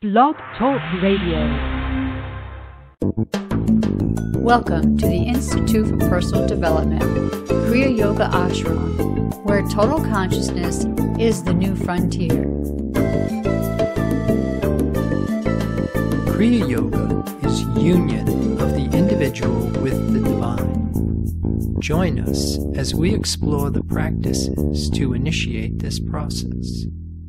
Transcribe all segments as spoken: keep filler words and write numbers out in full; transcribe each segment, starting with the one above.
Blog Talk Radio. Welcome to the Institute for Personal Development, Kriya Yoga Ashram, where total consciousness is the new frontier. Kriya Yoga is union of the individual with the divine. Join us as we explore the practices to initiate this process.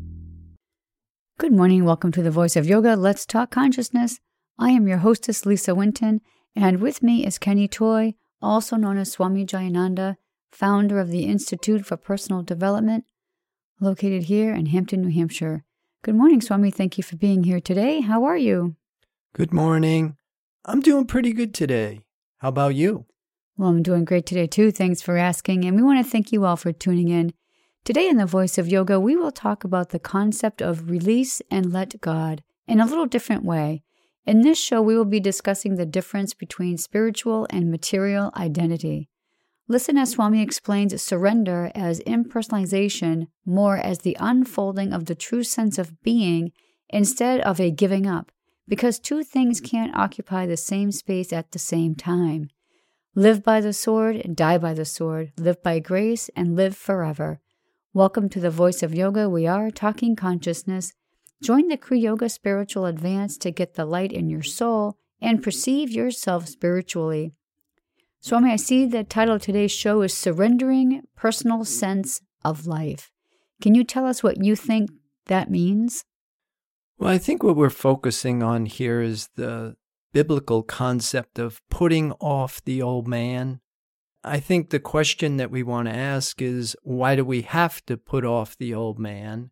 Good morning. Welcome to the Voice of Yoga. Let's talk consciousness. I am your hostess, Lisa Winton, and with me is Kenny Toy, also known as Swami Jayananda, founder of the Institute for Personal Development, located here in Hampton, New Hampshire. Good morning, Swami. Thank you for being here today. How are you? Good morning. I'm doing pretty good today. How about you? Well, I'm doing great today, too. Thanks for asking. And we want to thank you all for tuning in. Today in the Voice of Yoga, we will talk about the concept of release and let God in a little different way. In this show, we will be discussing the difference between spiritual and material identity. Listen as Swami explains surrender as impersonalization, more as the unfolding of the true sense of being instead of a giving up, because two things can't occupy the same space at the same time. Live by the sword and die by the sword. Live by grace and live forever. Welcome to the Voice of Yoga. We are talking consciousness. Join the Kriya Yoga Spiritual Advance to get the light in your soul and perceive yourself spiritually. Swami, I see the title of today's show is Surrendering Personal Sense of Life. Can you tell us what you think that means? Well, I think what we're focusing on here is the biblical concept of putting off the old man. I think the question that we want to ask is, why do we have to put off the old man?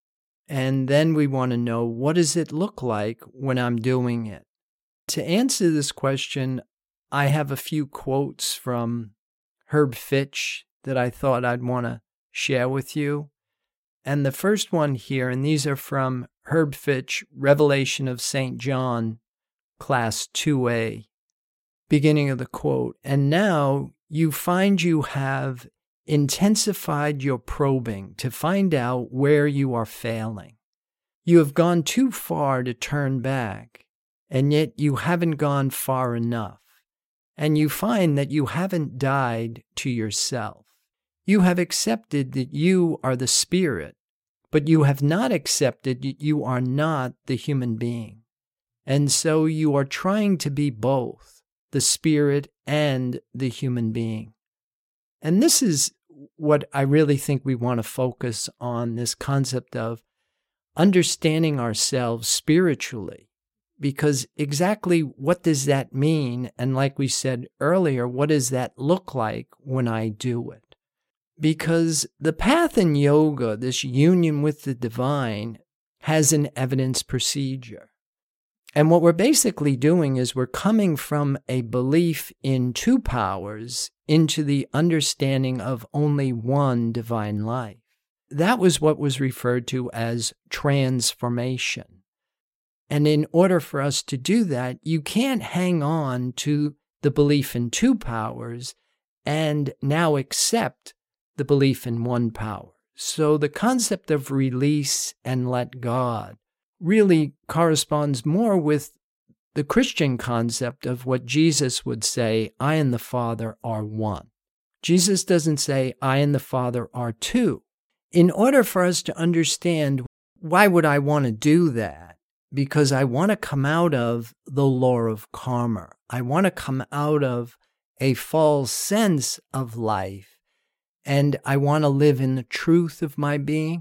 And then we want to know, what does it look like when I'm doing it? To answer this question, I have a few quotes from Herb Fitch that I thought I'd want to share with you. And the first one here, and these are from Herb Fitch, Revelation of Saint John, Class two A, beginning of the quote, "And now you find you have intensified your probing to find out where you are failing. You have gone too far to turn back, and yet you haven't gone far enough. And you find that you haven't died to yourself. You have accepted that you are the spirit, but you have not accepted that you are not the human being. And so you are trying to be both, the spirit and the human being." And this is what I really think we want to focus on, this concept of understanding ourselves spiritually. Because exactly what does that mean? And like we said earlier, what does that look like when I do it? Because the path in yoga, this union with the divine, has an evidence procedure. And what we're basically doing is we're coming from a belief in two powers into the understanding of only one divine life. That was what was referred to as transformation. And in order for us to do that, you can't hang on to the belief in two powers and now accept the belief in one power. So the concept of release and let God really corresponds more with the Christian concept of what Jesus would say, I and the Father are one. Jesus doesn't say, I and the Father are two. In order for us to understand, why would I want to do that? Because I want to come out of the law of karma. I want to come out of a false sense of life, and I want to live in the truth of my being.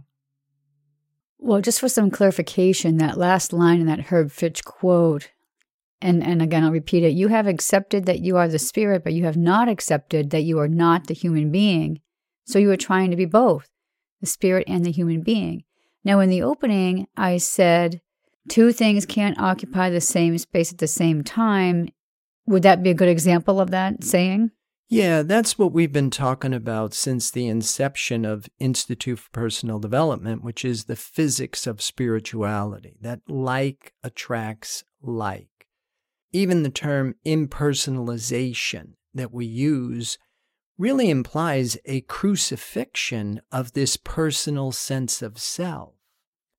Well, just for some clarification, that last line in that Herb Fitch quote, and, and again, I'll repeat it, you have accepted that you are the spirit, but you have not accepted that you are not the human being. So you are trying to be both, the spirit and the human being. Now, in the opening, I said, two things can't occupy the same space at the same time. Would that be a good example of that saying? Yeah, that's what we've been talking about since the inception of Institute for Personal Development, which is the physics of spirituality, that like attracts like. Even the term impersonalization that we use really implies a crucifixion of this personal sense of self.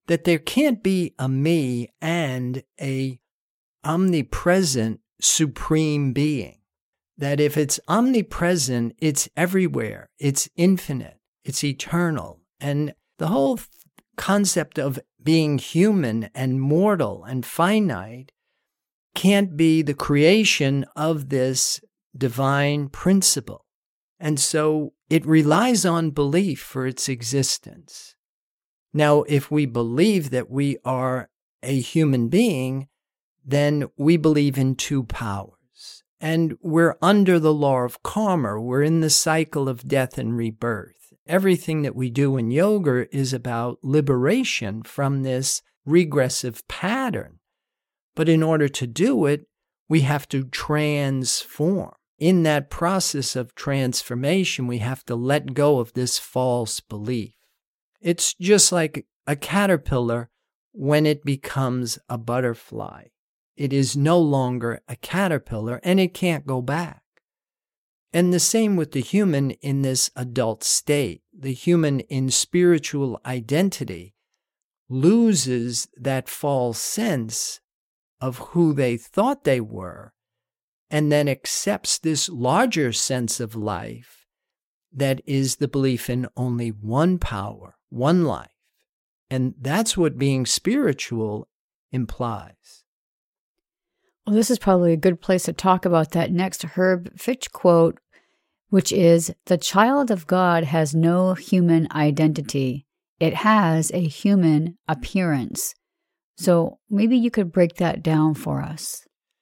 that there can't be a me and a omnipresent supreme being. That if it's omnipresent, it's everywhere, it's infinite, it's eternal. And the whole concept of being human and mortal and finite can't be the creation of this divine principle. And so it relies on belief for its existence. Now, if we believe that we are a human being, then we believe in two powers. And we're under the law of karma. We're in the cycle of death and rebirth. Everything that we do in yoga is about liberation from this regressive pattern. But in order to do it, we have to transform. In that process of transformation, we have to let go of this false belief. It's just like a caterpillar when it becomes a butterfly. It is no longer a caterpillar and it can't go back. And the same with the human in this adult state. The human in spiritual identity loses that false sense of who they thought they were and then accepts this larger sense of life that is the belief in only one power, one life. And that's what being spiritual implies. Well, this is probably a good place to talk about that next Herb Fitch quote, which is, "The child of God has no human identity. It has a human appearance." So maybe you could break that down for us.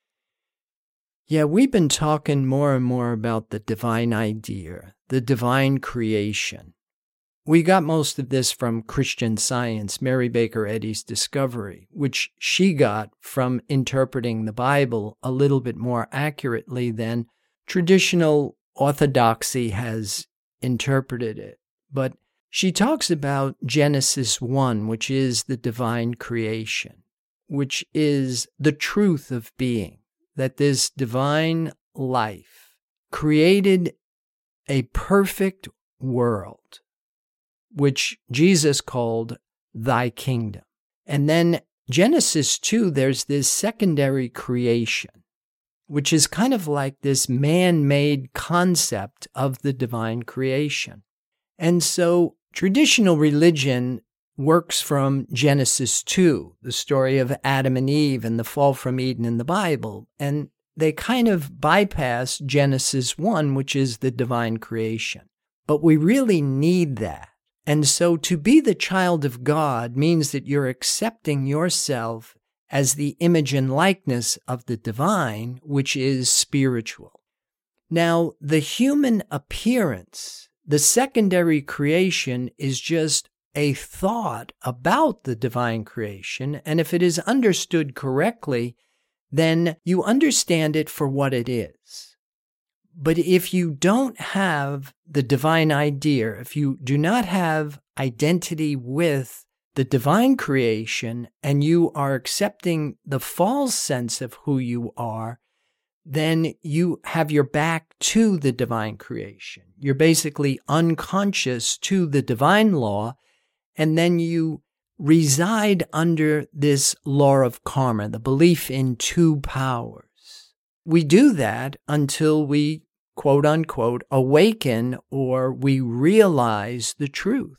Yeah, we've been talking more and more about the divine idea, the divine creation. We got most of this from Christian Science, Mary Baker Eddy's discovery, which she got from interpreting the Bible a little bit more accurately than traditional orthodoxy has interpreted it. But she talks about Genesis one, which is the divine creation, which is the truth of being, that this divine life created a perfect world, which Jesus called thy kingdom. And then Genesis two, there's this secondary creation, which is kind of like this man-made concept of the divine creation. And so traditional religion works from Genesis two, the story of Adam and Eve and the fall from Eden in the Bible, and they kind of bypass Genesis one, which is the divine creation. But we really need that. And so to be the child of God means that you're accepting yourself as the image and likeness of the divine, which is spiritual. Now, the human appearance, the secondary creation, is just a thought about the divine creation, and if it is understood correctly, then you understand it for what it is. But if you don't have the divine idea, if you do not have identity with the divine creation, and you are accepting the false sense of who you are, then you have your back to the divine creation. You're basically unconscious to the divine law, and then you reside under this law of karma, the belief in two powers. We do that until we, quote unquote, awaken or we realize the truth.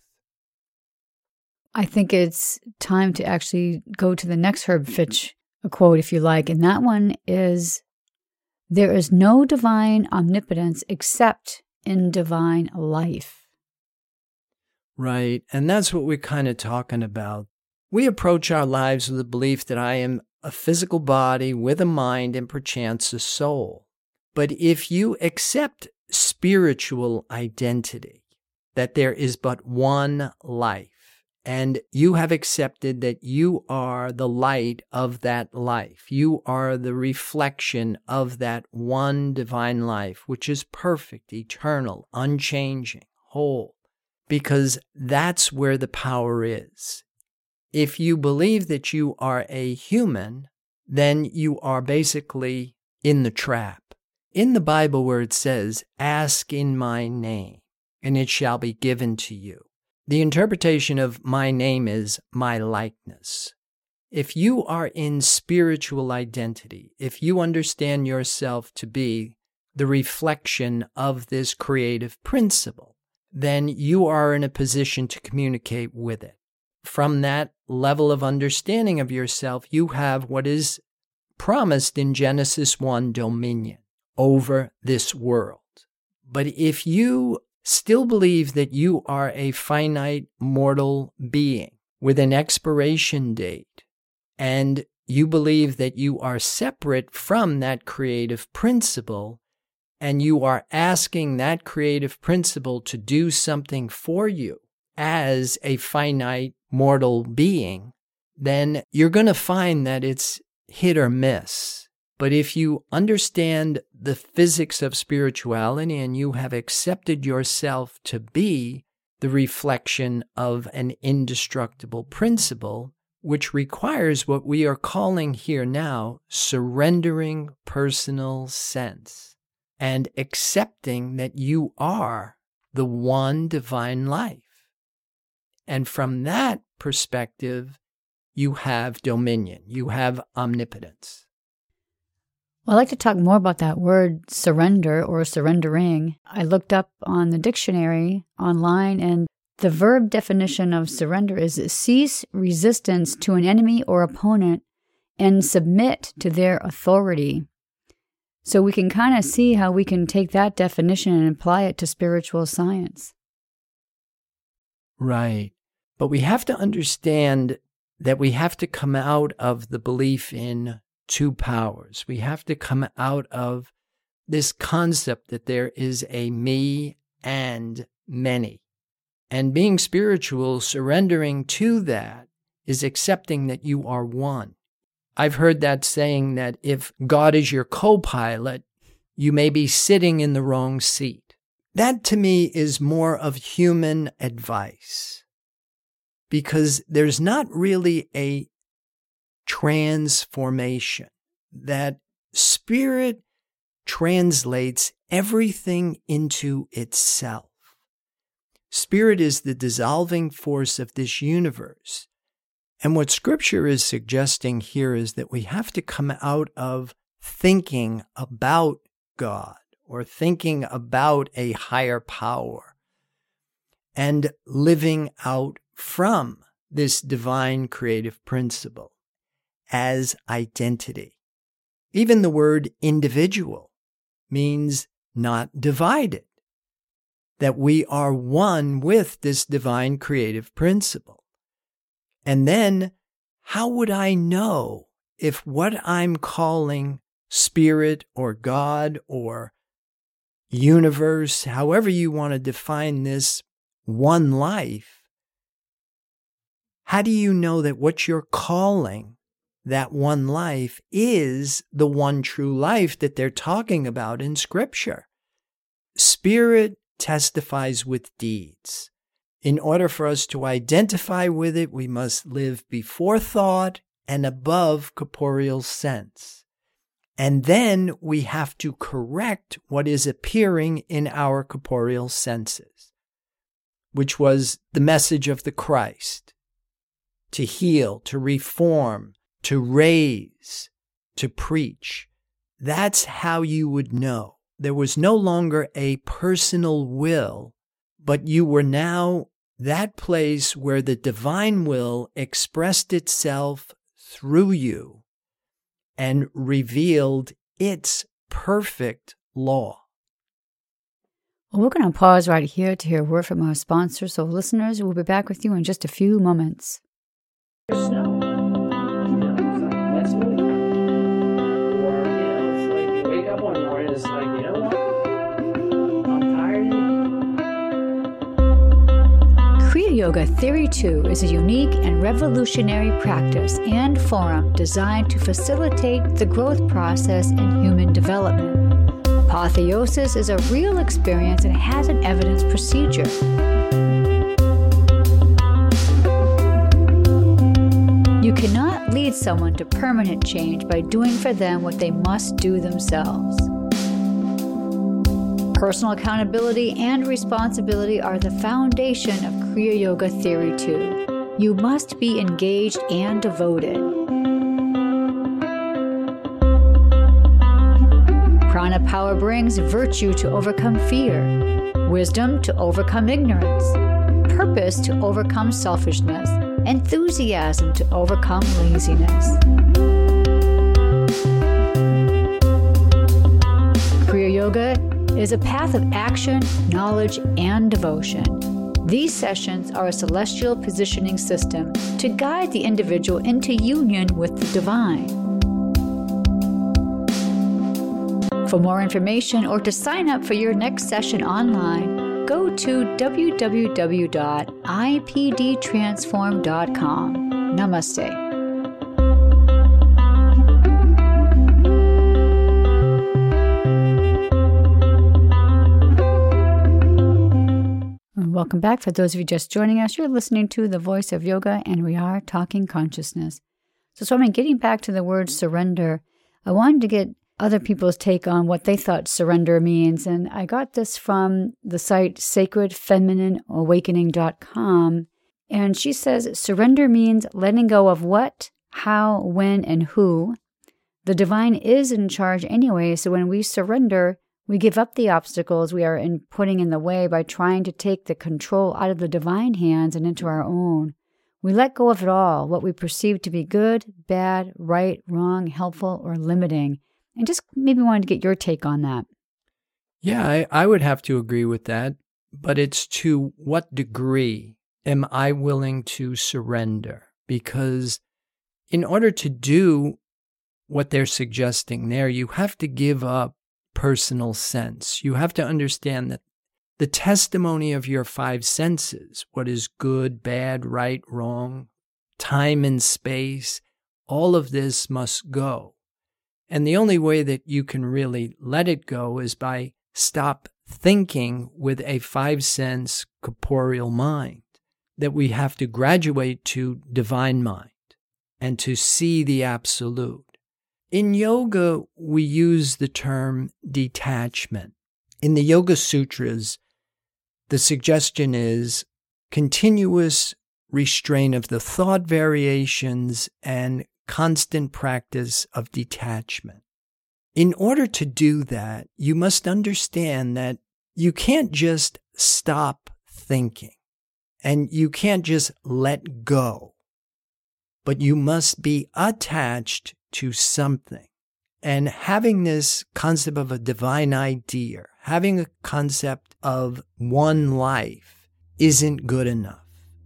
I think it's time to actually go to the next Herb Fitch quote, if you like. And that one is, "There is no divine omnipotence except in divine life." Right, and that's what we're kind of talking about. We approach our lives with the belief that I am a physical body with a mind and perchance a soul. But if you accept spiritual identity, that there is but one life, and you have accepted that you are the light of that life, you are the reflection of that one divine life, which is perfect, eternal, unchanging, whole, because that's where the power is. If you believe that you are a human, then you are basically in the trap. In the Bible where it says, "Ask in my name, and it shall be given to you," The interpretation of my name is my likeness. If you are in spiritual identity, if you understand yourself to be the reflection of this creative principle, then you are in a position to communicate with it. From that level of understanding of yourself, you have what is promised in Genesis one, dominion over this world. But if you still believe that you are a finite mortal being with an expiration date, and you believe that you are separate from that creative principle, and you are asking that creative principle to do something for you as a finite mortal being, then you're going to find that it's hit or miss. But if you understand the physics of spirituality and you have accepted yourself to be the reflection of an indestructible principle, which requires what we are calling here now surrendering personal sense and accepting that you are the one divine life. And from that perspective, you have dominion, you have omnipotence. Well, I'd like to talk more about that word surrender or surrendering. I looked up on the dictionary online, and the verb definition of surrender is cease resistance to an enemy or opponent and submit to their authority. So we can kind of see how we can take that definition and apply it to spiritual science. Right. But we have to understand that we have to come out of the belief in two powers. We have to come out of this concept that there is a me and many. And being spiritual, surrendering to that, is accepting that you are one. I've heard that saying that if God is your co-pilot, you may be sitting in the wrong seat. That to me is more of human advice, because there's not really a transformation. That spirit translates everything into itself. Spirit is the dissolving force of this universe. And what Scripture is suggesting here is that we have to come out of thinking about God or thinking about a higher power and living out from this divine creative principle as identity. Even the word individual means not divided, that we are one with this divine creative principle. And then, how would I know if what I'm calling spirit or God or universe, however you want to define this one life, how do you know that what you're calling that one life is the one true life that they're talking about in Scripture? Spirit testifies with deeds. In order for us to identify with it, we must live before thought and above corporeal sense. And then we have to correct what is appearing in our corporeal senses, which was the message of the Christ: to heal, to reform, to raise, to preach. That's how you would know. There was no longer a personal will, but you were now that place where the divine will expressed itself through you and revealed its perfect law. Well, we're going to pause right here to hear a word from our sponsor. So listeners, we'll be back with you in just a few moments. Snow. You know, that's what we Or, you know, it's like you wake up one morning, it's like, you know what? I'm tired. Kriya Yoga Theory two is a unique and revolutionary practice and forum designed to facilitate the growth process in human development. Apotheosis is a real experience and has an evidence procedure. You cannot lead someone to permanent change by doing for them what they must do themselves. Personal accountability and responsibility are the foundation of Kriya Yoga Theory two. You must be engaged and devoted. Prana power brings virtue to overcome fear, wisdom to overcome ignorance, purpose to overcome selfishness, enthusiasm to overcome laziness. Kriya Yoga is a path of action, knowledge, and devotion. These sessions are a celestial positioning system to guide the individual into union with the divine. For more information or to sign up for your next session online, go to w w w dot i p d transform dot com. Namaste. Welcome back. For those of you just joining us, you're listening to The Voice of Yoga, and we are talking consciousness. So, Swami, getting back to the word surrender, I wanted to get other people's take on what they thought surrender means. And I got this from the site sacred feminine awakening dot com. And she says, surrender means letting go of what, how, when, and who. The divine is in charge anyway, so when we surrender, we give up the obstacles we are in putting in the way by trying to take the control out of the divine hands and into our own. We let go of it all, what we perceive to be good, bad, right, wrong, helpful, or limiting. And just maybe wanted to get your take on that. Yeah, I, I would have to agree with that. But it's to what degree am I willing to surrender? Because in order to do what they're suggesting there, you have to give up personal sense. You have to understand that the testimony of your five senses, what is good, bad, right, wrong, time and space, all of this must go. And the only way that you can really let it go is by stop thinking with a five-sense corporeal mind, that we have to graduate to divine mind and to see the absolute. In yoga, we use the term detachment. In the Yoga Sutras, the suggestion is continuous restraint of the thought variations and constant practice of detachment. In order to do that, you must understand that you can't just stop thinking and you can't just let go, but you must be attached to something. And having this concept of a divine idea, having a concept of one life isn't good enough.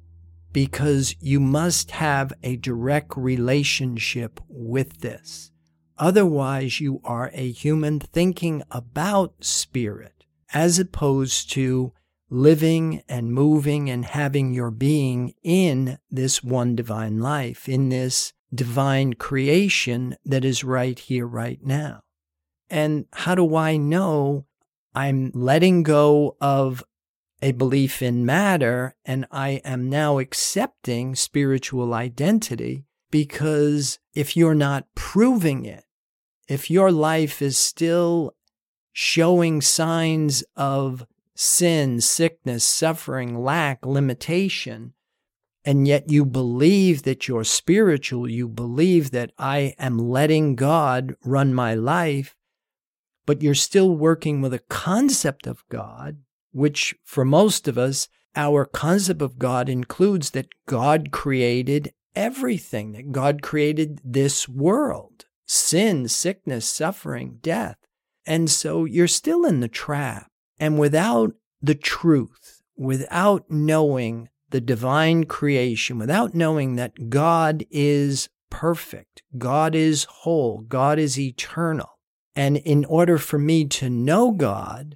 Because you must have a direct relationship with this. Otherwise, you are a human thinking about spirit, as opposed to living and moving and having your being in this one divine life, in this divine creation that is right here, right now. And how do I know I'm letting go of a belief in matter, and I am now accepting spiritual identity? Because if you're not proving it, if your life is still showing signs of sin, sickness, suffering, lack, limitation, and yet you believe that you're spiritual, you believe that I am letting God run my life, but you're still working with a concept of God, which for most of us, our concept of God includes that God created everything, that God created this world, sin, sickness, suffering, death. And so you're still in the trap. And without the truth, without knowing the divine creation, without knowing that God is perfect, God is whole, God is eternal. And in order for me to know God,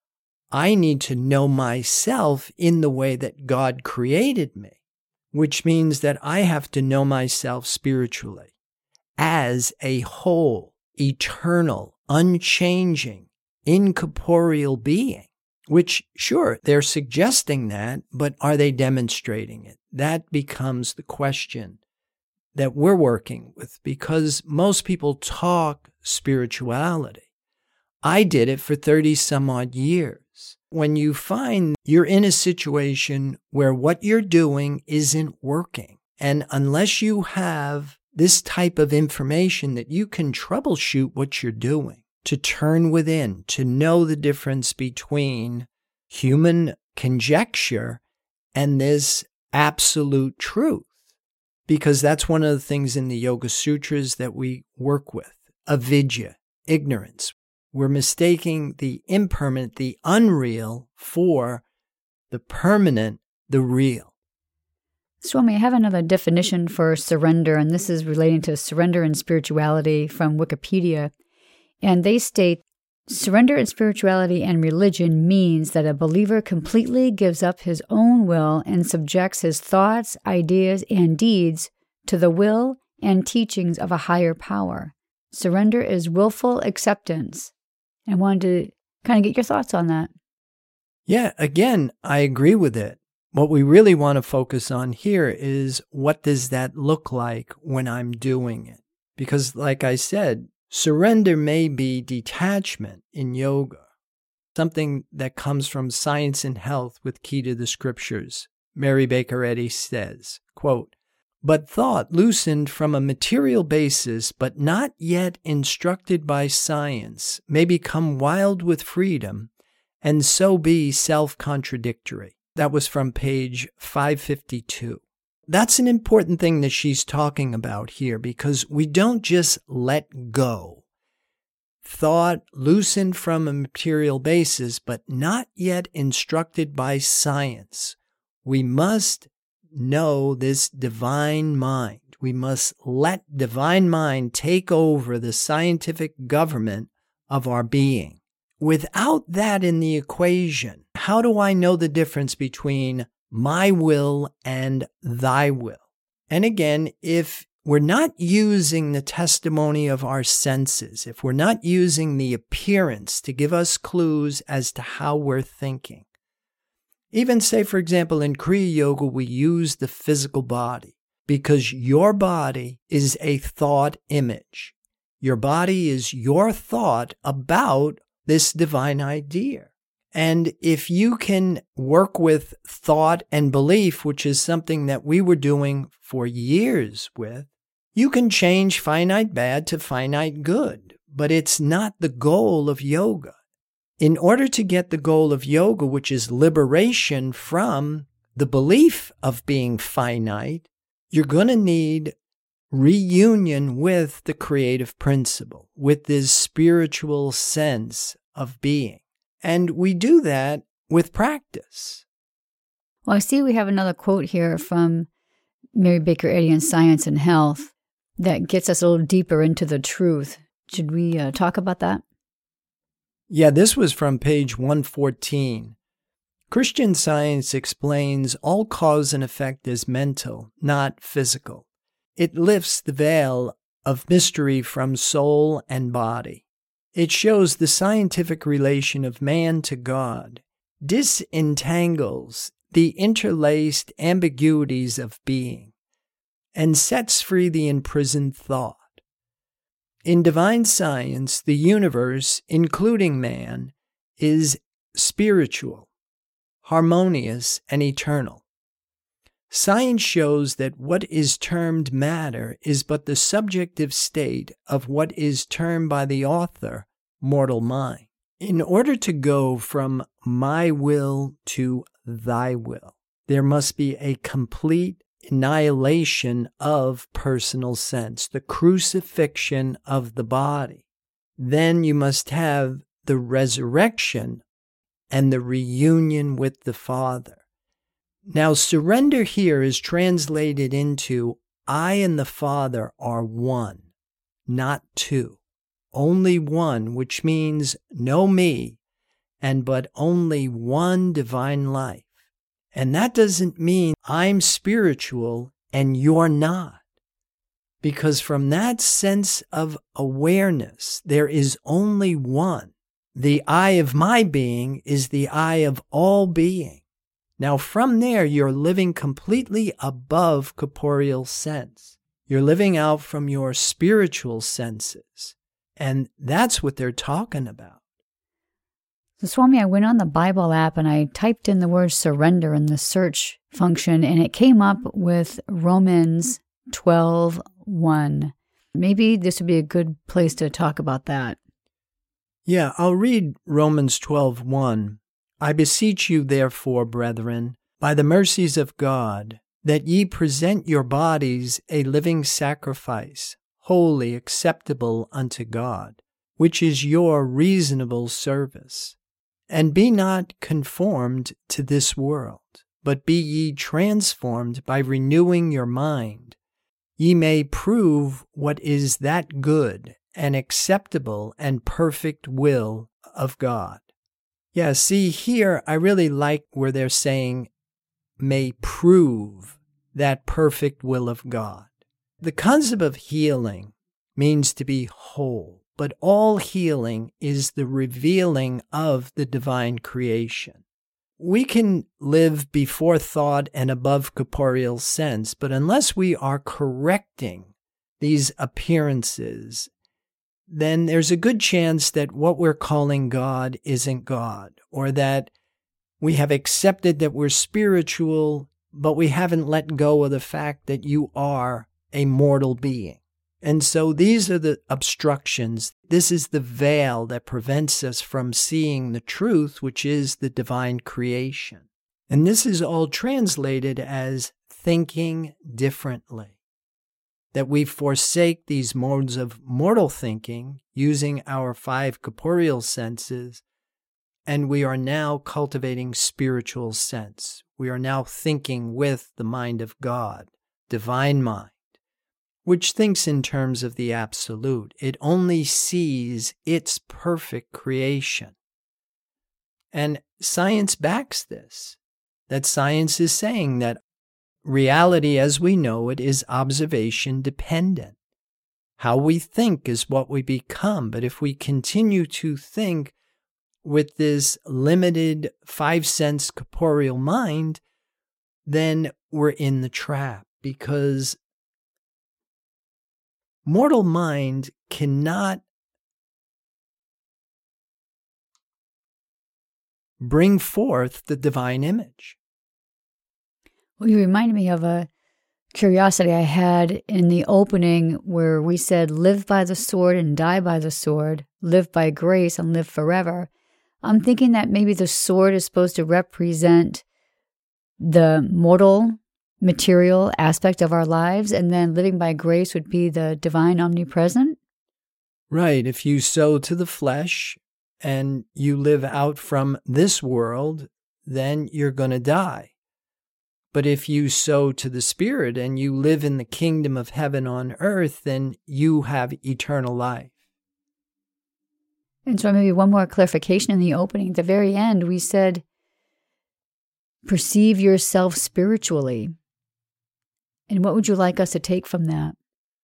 I need to know myself in the way that God created me, which means that I have to know myself spiritually as a whole, eternal, unchanging, incorporeal being, which, sure, they're suggesting that, but are they demonstrating it? That becomes the question that we're working with, because most people talk spirituality. I did it for thirty some odd years. When you find you're in a situation where what you're doing isn't working, and unless you have this type of information that you can troubleshoot what you're doing, to turn within, to know the difference between human conjecture and this absolute truth. Because that's one of the things in the Yoga Sutras that we work with, avidya, ignorance. We're mistaking the impermanent, the unreal, for the permanent, the real. Swami, I have another definition for surrender, and this is relating to surrender and spirituality from Wikipedia. And they state, surrender in spirituality and religion means that a believer completely gives up his own will and subjects his thoughts, ideas, and deeds to the will and teachings of a higher power. Surrender is willful acceptance. I wanted to kind of get your thoughts on that. Yeah, again, I agree with it. What we really want to focus on here is, what does that look like when I'm doing it? Because like I said, surrender may be detachment in yoga, something that comes from Science and Health with Key to the Scriptures. Mary Baker Eddy says, quote, "But thought loosened from a material basis, but not yet instructed by science, may become wild with freedom, and so be self-contradictory." That was from page five fifty-two. That's an important thing that she's talking about here, because we don't just let go. Thought loosened from a material basis, but not yet instructed by science. We must know this divine mind. We must let divine mind take over the scientific government of our being. Without that in the equation, how do I know the difference between my will and thy will? And again, if we're not using the testimony of our senses, if we're not using the appearance to give us clues as to how we're thinking, even say, for example, in Kriya Yoga, we use the physical body because your body is a thought image. Your body is your thought about this divine idea. And if you can work with thought and belief, which is something that we were doing for years with, you can change finite bad to finite good. But it's not the goal of yoga. In order to get the goal of yoga, which is liberation from the belief of being finite, you're going to need reunion with the creative principle, with this spiritual sense of being. And we do that with practice. Well, I see we have another quote here from Mary Baker Eddy in Science and Health that gets us a little deeper into the truth. Should we uh, talk about that? Yeah, this was from page one fourteen. Christian Science explains all cause and effect is mental, not physical. It lifts the veil of mystery from soul and body. It shows the scientific relation of man to God, disentangles the interlaced ambiguities of being, and sets free the imprisoned thought. In divine science, the universe, including man, is spiritual, harmonious, and eternal. Science shows that what is termed matter is but the subjective state of what is termed by the author mortal mind. In order to go from my will to thy will, there must be a complete annihilation of personal sense, the crucifixion of the body. Then you must have the resurrection and the reunion with the Father. Now, surrender here is translated into, I and the Father are one, not two. Only one, which means no me, and but only one divine life. And that doesn't mean I'm spiritual and you're not. Because from that sense of awareness, there is only one. The I of my being is the I of all being. Now, from there, you're living completely above corporeal sense. You're living out from your spiritual senses. And that's what they're talking about. So, Swami, I went on the Bible app and I typed in the word surrender in the search function, and it came up with Romans twelve one. Maybe this would be a good place to talk about that. Yeah, I'll read Romans twelve one. I beseech you, therefore, brethren, by the mercies of God, that ye present your bodies a living sacrifice, holy, acceptable unto God, which is your reasonable service. And be not conformed to this world, but be ye transformed by renewing your mind. Ye may prove what is that good and acceptable and perfect will of God. Yeah, see here, I really like where they're saying, may prove that perfect will of God. The concept of healing means to be whole. But all healing is the revealing of the divine creation. We can live before thought and above corporeal sense, but unless we are correcting these appearances, then there's a good chance that what we're calling God isn't God, or that we have accepted that we're spiritual, but we haven't let go of the fact that you are a mortal being. And so these are the obstructions. This is the veil that prevents us from seeing the truth, which is the divine creation. And this is all translated as thinking differently. That we forsake these modes of mortal thinking, using our five corporeal senses, and we are now cultivating spiritual sense. We are now thinking with the mind of God, divine mind, which thinks in terms of the absolute. It only sees its perfect creation. And science backs this, that science is saying that reality as we know it is observation dependent. How we think is what we become, but if we continue to think with this limited five-sense corporeal mind, then we're in the trap, because mortal mind cannot bring forth the divine image. Well, you reminded me of a curiosity I had in the opening where we said, live by the sword and die by the sword, live by grace and live forever. I'm thinking that maybe the sword is supposed to represent the mortal material aspect of our lives, and then living by grace would be the divine omnipresent? Right. If you sow to the flesh and you live out from this world, then you're going to die. But if you sow to the Spirit and you live in the kingdom of heaven on earth, then you have eternal life. And so maybe one more clarification in the opening. At the very end, we said, perceive yourself spiritually. And what would you like us to take from that?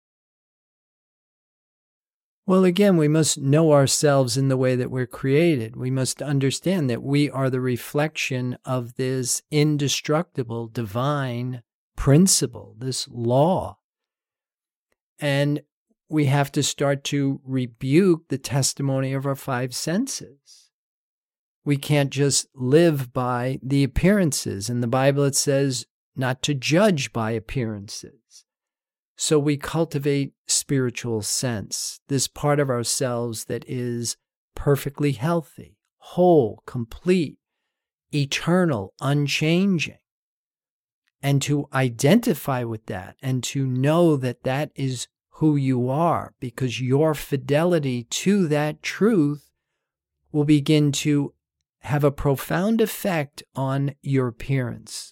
Well, again, we must know ourselves in the way that we're created. We must understand that we are the reflection of this indestructible divine principle, this law. And we have to start to rebuke the testimony of our five senses. We can't just live by the appearances. In the Bible, it says not to judge by appearances. So we cultivate spiritual sense, this part of ourselves that is perfectly healthy, whole, complete, eternal, unchanging. And to identify with that and to know that that is who you are, because your fidelity to that truth will begin to have a profound effect on your appearance.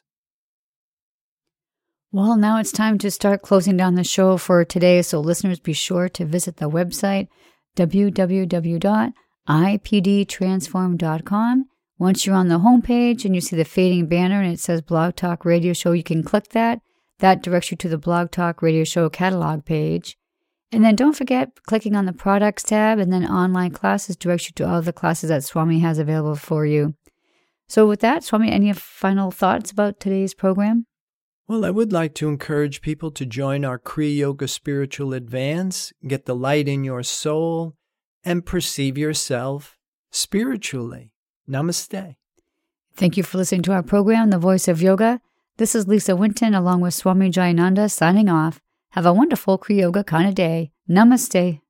Well, now it's time to start closing down the show for today, so listeners, be sure to visit the website, w w w dot i p d transform dot com. Once you're on the homepage and you see the fading banner and it says Blog Talk Radio Show, you can click that. That directs you to the Blog Talk Radio Show catalog page. And then don't forget clicking on the products tab, and then online classes directs you to all the classes that Swami has available for you. So with that, Swami, any final thoughts about today's program? Well, I would like to encourage people to join our Kriya Yoga Spiritual Advance, get the light in your soul, and perceive yourself spiritually. Namaste. Thank you for listening to our program, The Voice of Yoga. This is Lisa Winton along with Swami Jayananda signing off. Have a wonderful Kriya Yoga kind of day. Namaste.